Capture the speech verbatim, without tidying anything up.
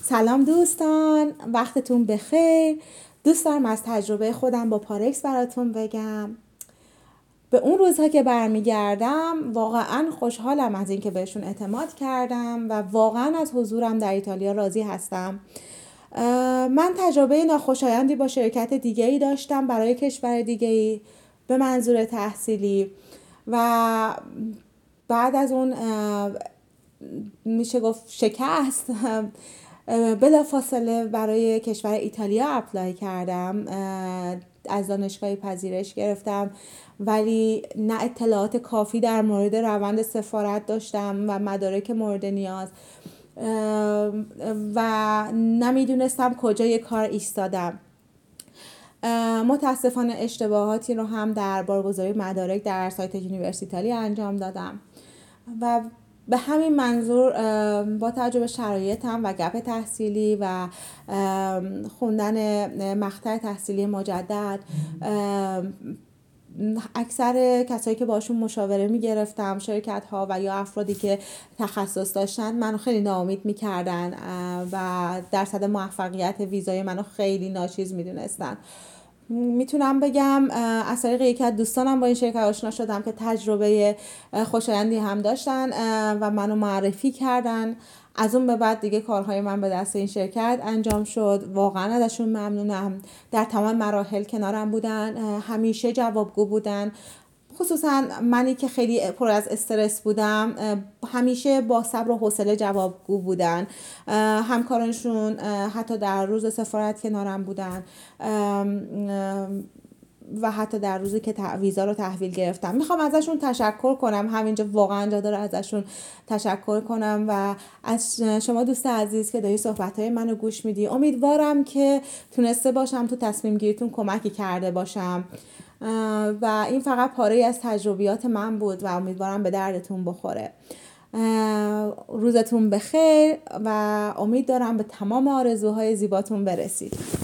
سلام دوستان، وقتتون بخیر. دوست دارم از تجربه خودم با پارکس براتون بگم. به اون روزها که برمیگردم واقعا خوشحالم از اینکه بهشون اعتماد کردم و واقعا از حضورم در ایتالیا راضی هستم. من تجربه ناخوشایندی با شرکت دیگه‌ای داشتم برای کشور دیگه‌ای به منظور تحصیلی و بعد از اون میشه گفت شکست بلا فاصله برای کشور ایتالیا اپلای کردم. از دانشگاهی پذیرش گرفتم ولی نه اطلاعات کافی در مورد روند سفارت داشتم و مدارک مورد نیاز و نمیدونستم کجای کار ایستادم. متاسفانه اشتباهاتی رو هم در بارگذاری مدارک در سایت یونیورسیتالی انجام دادم و به همین منظور با توجه به شرایطم و گپ تحصیلی و خوندن مقطع تحصیلی مجدد اکثر کسایی که باشون مشاوره میگرفتم، شرکت ها و یا افرادی که تخصص داشتن، منو خیلی ناامید میکردن و درصد موفقیت ویزای منو خیلی ناچیز میدونستن. میتونم بگم از طریق یکی از دوستانم با این شرکت آشنا شدم که تجربه خوشایندی هم داشتن و منو معرفی کردن. از اون به بعد دیگه کارهای من به دست این شرکت انجام شد. واقعا ازشون ممنونم. در تمام مراحل کنارم بودن، همیشه جوابگو بودن. خصوصا منی که خیلی پر از استرس بودم همیشه با صبر و حوصله جوابگو بودن. همکارانشون حتی در روز سفارت کنارم بودن و حتی در روزی که ویزا رو تحویل گرفتم. میخوام ازشون تشکر کنم، همینجا واقعا جا داره ازشون تشکر کنم و از شما دوست عزیز که داری صحبتهای منو گوش میدی. امیدوارم که تونسته باشم تو تصمیم گیریتون کمکی کرده باشم و این فقط پاره از تجربیات من بود و امیدوارم به دردتون بخوره. روزتون بخیر و امید دارم به تمام آرزوهای زیباتون برسید.